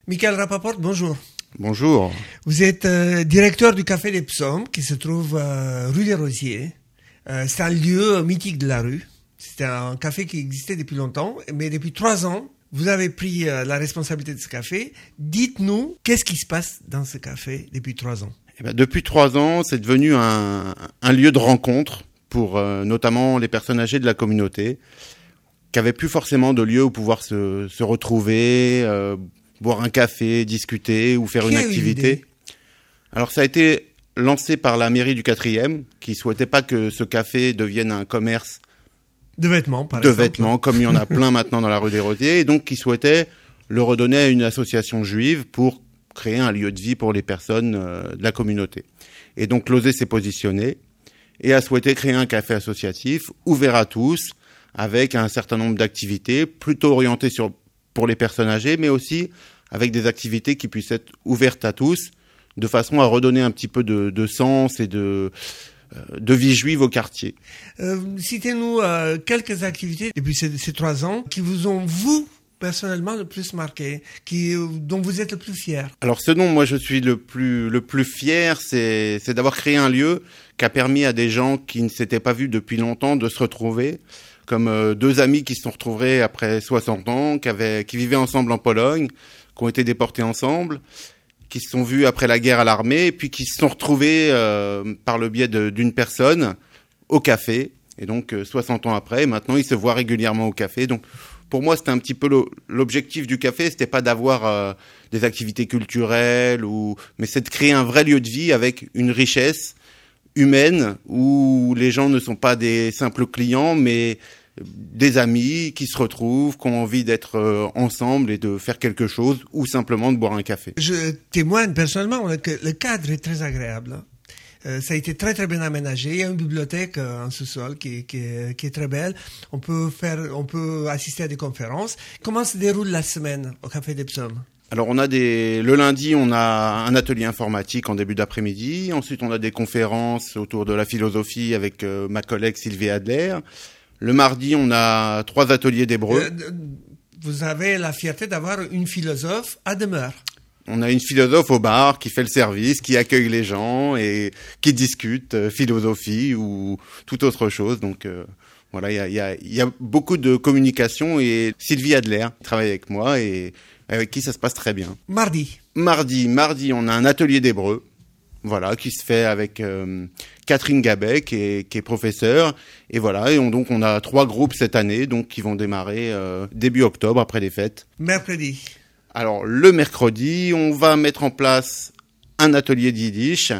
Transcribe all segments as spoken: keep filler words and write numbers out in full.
Michael Rapaport, bonjour. Bonjour. Vous êtes euh, directeur du Café des Psaumes qui se trouve euh, rue des Rosiers. Euh, c'est un lieu mythique de la rue. C'était un café qui existait depuis longtemps, mais depuis trois ans, vous avez pris euh, la responsabilité de ce café. Dites-nous, qu'est-ce qui se passe dans ce café depuis trois ans? Eh ben, depuis trois ans, c'est devenu un, un lieu de rencontre pour euh, notamment les personnes âgées de la communauté, qui n'avaient plus forcément de lieu où pouvoir se, se retrouver, euh, boire un café, discuter ou faire Qui une a eu activité. l'idée? Alors ça a été lancé par la mairie du quatrième, qui souhaitait pas que ce café devienne un commerce De vêtements, par de exemple. vêtements, comme il y en a plein maintenant dans la rue des Rosiers, et donc qui souhaitait le redonner à une association juive pour créer un lieu de vie pour les personnes euh, de la communauté. Et donc l'O S E s'est positionné et a souhaité créer un café associatif ouvert à tous, avec un certain nombre d'activités, plutôt orientées sur, pour les personnes âgées, mais aussi avec des activités qui puissent être ouvertes à tous, de façon à redonner un petit peu de, de sens et de, euh, de vie juive au quartier. Euh, citez-nous euh, quelques activités depuis ces, ces trois ans qui vous ont, vous, personnellement, le plus marqué, qui, dont vous êtes le plus fier. Alors ce dont moi je suis le plus, le plus fier, c'est, c'est d'avoir créé un lieu qui a permis à des gens qui ne s'étaient pas vus depuis longtemps de se retrouver, comme euh, deux amis qui se sont retrouvés après soixante ans, qui, avaient, qui vivaient ensemble en Pologne, qui ont été déportés ensemble, qui se sont vus après la guerre à l'armée, et puis qui se sont retrouvés euh, par le biais de, d'une personne au café. Et donc euh, soixante ans après, maintenant ils se voient régulièrement au café. Donc pour moi c'était un petit peu l'objectif du café, c'était pas d'avoir euh, des activités culturelles, ou, mais c'est de créer un vrai lieu de vie avec une richesse humaine où les gens ne sont pas des simples clients, mais des amis qui se retrouvent, qui ont envie d'être euh, ensemble et de faire quelque chose, ou simplement de boire un café. Je témoigne personnellement que le cadre est très agréable. Euh, ça a été très très bien aménagé. Il y a une bibliothèque euh, en sous-sol qui, qui, qui est très belle. On peut faire, on peut assister à des conférences. Comment se déroule la semaine au Café des Psaumes? Alors on a des, le lundi on a un atelier informatique en début d'après-midi. Ensuite on a des conférences autour de la philosophie avec euh, ma collègue Sylvie Adler. Le mardi, on a trois ateliers d'hébreu. Euh, vous avez la fierté d'avoir une philosophe à demeure. On a une philosophe au bar qui fait le service, qui accueille les gens et qui discute euh, philosophie ou toute autre chose. Donc euh, voilà, il y a, y, a, y a beaucoup de communication, et Sylvie Adler travaille avec moi et avec qui ça se passe très bien. Mardi. Mardi, mardi, on a un atelier d'hébreu. Voilà, qui se fait avec euh, Catherine Gabet, qui est, qui est professeure, et voilà, et on, donc on a trois groupes cette année, donc qui vont démarrer euh, début octobre après les fêtes. Mercredi. Alors le mercredi, on va mettre en place un atelier de yiddish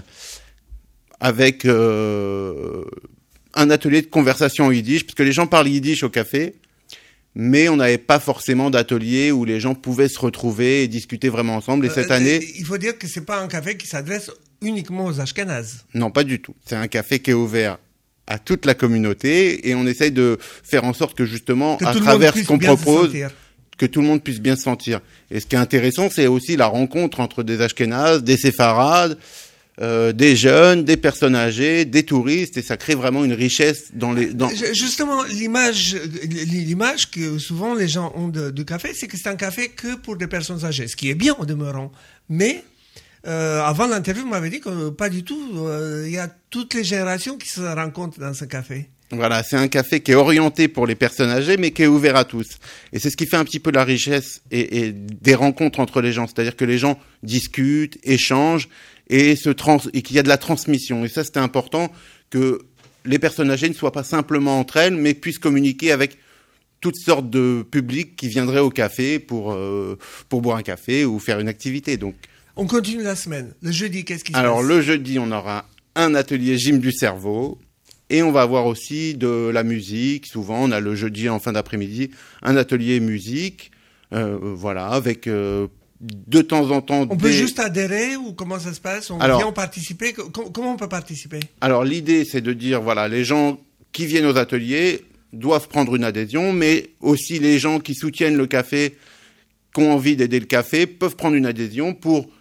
avec euh, un atelier de conversation en yiddish, parce que les gens parlent yiddish au café, mais on n'avait pas forcément d'atelier où les gens pouvaient se retrouver et discuter vraiment ensemble. Et cette euh, année, il faut dire que c'est pas un café qui s'adresse uniquement aux Ashkénazes. Non, pas du tout. C'est un café qui est ouvert à toute la communauté, et on essaye de faire en sorte que justement, que à travers ce qu'on propose, que tout le monde puisse bien se sentir. Et ce qui est intéressant, c'est aussi la rencontre entre des Ashkénazes, des Séfarades, euh, des jeunes, des personnes âgées, des touristes, et ça crée vraiment une richesse dans les... Dans... Justement, l'image, l'image que souvent les gens ont de, du café, c'est que c'est un café que pour des personnes âgées, ce qui est bien en demeurant. Mais euh, avant l'interview, vous m'avez dit que pas du tout. Euh, il y a toutes les générations qui se rencontrent dans ce café. Voilà, c'est un café qui est orienté pour les personnes âgées, mais qui est ouvert à tous. Et c'est ce qui fait un petit peu la richesse et, et des rencontres entre les gens. C'est-à-dire que les gens discutent, échangent, et, se trans- et qu'il y a de la transmission. Et ça, c'était important, que les personnes âgées ne soient pas simplement entre elles, mais puissent communiquer avec toutes sortes de publics qui viendraient au café pour, euh, pour boire un café ou faire une activité. Donc, on continue la semaine. Le jeudi, qu'est-ce qui se alors, passe? le jeudi, on aura un atelier gym du cerveau. Et on va avoir aussi de la musique. Souvent, on a le jeudi en fin d'après-midi un atelier musique, euh, voilà, avec euh, de temps en temps. On des... peut juste adhérer, ou comment ça se passe? On alors, vient participer. Comment on peut participer? Alors l'idée, c'est de dire, voilà, les gens qui viennent aux ateliers doivent prendre une adhésion, mais aussi les gens qui soutiennent le café, qui ont envie d'aider le café, peuvent prendre une adhésion pour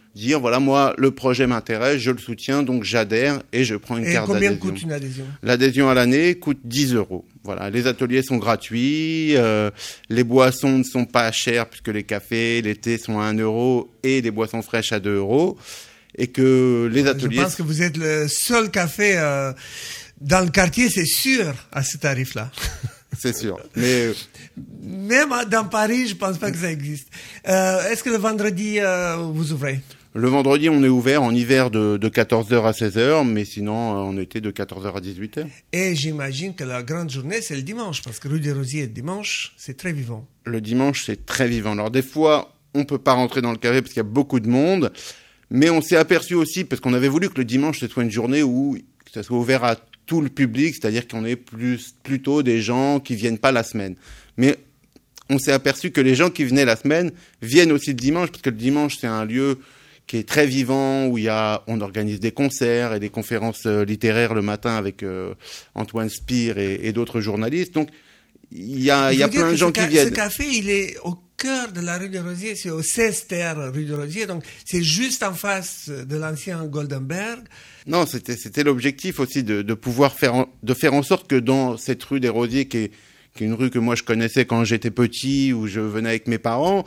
dire voilà, moi le projet m'intéresse, je le soutiens, donc j'adhère et je prends une et carte d'adhésion. Et combien coûte une adhésion? L'adhésion à l'année coûte dix euros. Voilà, les ateliers sont gratuits, euh, les boissons ne sont pas chères puisque les cafés, les thés sont à un euro et les boissons fraîches à deux euros. Et que les ateliers... Je pense que vous êtes le seul café euh, dans le quartier, c'est sûr, à ce tarif-là. C'est sûr. Mais même dans Paris, je pense pas que ça existe. Euh, est-ce que le vendredi, euh, vous ouvrez? Le vendredi, on est ouvert en hiver de, de quatorze heures à seize heures, mais sinon, en été de quatorze heures à dix-huit heures. Et j'imagine que la grande journée, c'est le dimanche, parce que rue des Rosiers, le dimanche, c'est très vivant. Le dimanche, c'est très vivant. Alors des fois, on peut pas rentrer dans le café parce qu'il y a beaucoup de monde, mais on s'est aperçu aussi, parce qu'on avait voulu que le dimanche, ce soit une journée où ça soit ouvert à tout le public, c'est-à-dire qu'on ait plus, plutôt des gens qui viennent pas la semaine. Mais on s'est aperçu que les gens qui venaient la semaine viennent aussi le dimanche, parce que le dimanche, c'est un lieu qui est très vivant, où il y a, on organise des concerts et des conférences littéraires le matin avec euh, Antoine Spire et, et d'autres journalistes. Donc, il y a, il y a plein de gens qui viennent. Ce café, il est au cœur de la rue des Rosiers, c'est au seize terre rue des Rosiers, donc c'est juste en face de l'ancien Goldenberg. Non, c'était, c'était l'objectif aussi de, de pouvoir faire, en, de faire en sorte que dans cette rue des Rosiers, qui est, qui est une rue que moi je connaissais quand j'étais petit, où je venais avec mes parents,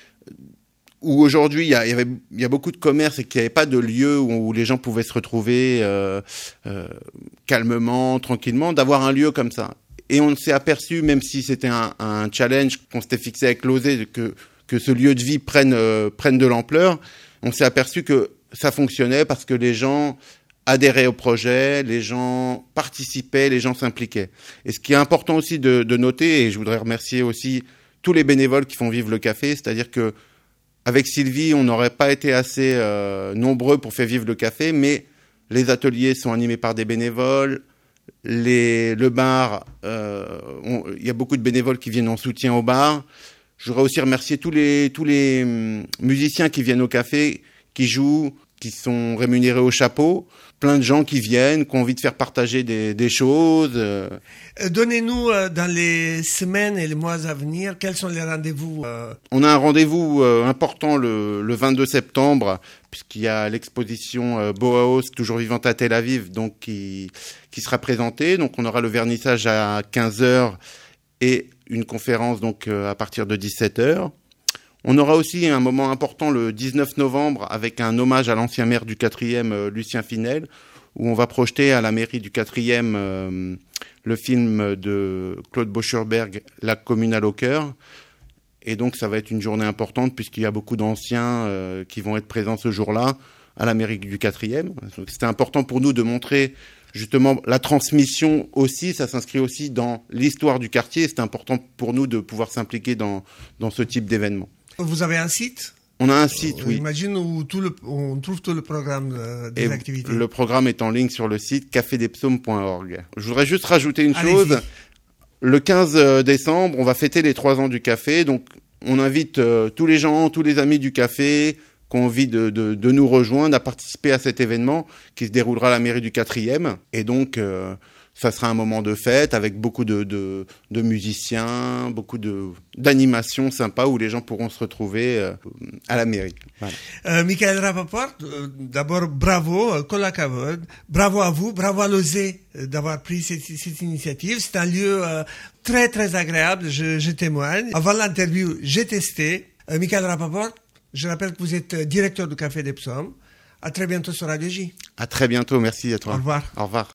où aujourd'hui il y, a, il y avait, il y a beaucoup de commerces et qu'il n'y avait pas de lieu où, où les gens pouvaient se retrouver euh, euh, calmement, tranquillement, d'avoir un lieu comme ça. Et on s'est aperçu, même si c'était un, un challenge qu'on s'était fixé avec l'O S E, que, que ce lieu de vie prenne, euh, prenne de l'ampleur, on s'est aperçu que ça fonctionnait parce que les gens adhéraient au projet, les gens participaient, les gens s'impliquaient. Et ce qui est important aussi de, de noter, et je voudrais remercier aussi tous les bénévoles qui font vivre le café, c'est-à-dire que avec Sylvie, on n'aurait pas été assez euh, nombreux pour faire vivre le café, mais les ateliers sont animés par des bénévoles. Les, le bar, euh, on, il y a beaucoup de bénévoles qui viennent en soutien au bar. Je voudrais aussi remercier tous les, tous les hum, musiciens qui viennent au café, qui jouent, qui sont rémunérés au chapeau. Plein de gens qui viennent, qui ont envie de faire partager des, des choses. Euh. Donnez-nous euh, dans les semaines et les mois à venir, quels sont les rendez-vous euh... On a un rendez-vous euh, important le, le vingt-deux septembre, puisqu'il y a l'exposition euh, Bauhaus, toujours vivante à Tel Aviv, donc qui, qui sera présentée. Donc on aura le vernissage à quinze heures et une conférence donc euh, à partir de dix-sept heures. On aura aussi un moment important le dix-neuf novembre avec un hommage à l'ancien maire du quatrième, euh, Lucien Finel, où on va projeter à la mairie du quatrième euh, le film de Claude Bocherberg, La communale au cœur. Et donc ça va être une journée importante puisqu'il y a beaucoup d'anciens euh, qui vont être présents ce jour-là à la mairie du quatrième. Donc c'était important pour nous de montrer justement la transmission aussi, ça s'inscrit aussi dans l'histoire du quartier. C'est important pour nous de pouvoir s'impliquer dans, dans ce type d'événement. Vous avez un site ? On a un site, oui. J'imagine où tout le, on trouve tout le programme euh, des Et activités. Le programme est en ligne sur le site café des psaumes point org. Je voudrais juste rajouter une Allez-y. chose. Le quinze décembre, on va fêter les trois ans du café. Donc, on invite euh, tous les gens, tous les amis du café qui ont envie de, de, de nous rejoindre à participer à cet événement qui se déroulera à la mairie du quatrième. Et donc, euh, ça sera un moment de fête avec beaucoup de, de, de musiciens, beaucoup de, d'animations sympas où les gens pourront se retrouver euh, à la mairie. Voilà. Euh, Michael Rapaport, euh, d'abord bravo, euh, Kol Hakavod, bravo à vous, bravo à l'O S E euh, d'avoir pris cette, cette initiative. C'est un lieu euh, très très agréable, je, je témoigne. Avant l'interview, j'ai testé. Euh, Michael Rapaport, je rappelle que vous êtes directeur du Café des Psaumes. À très bientôt sur Radio J. À très bientôt, merci à toi. Au revoir. Au revoir.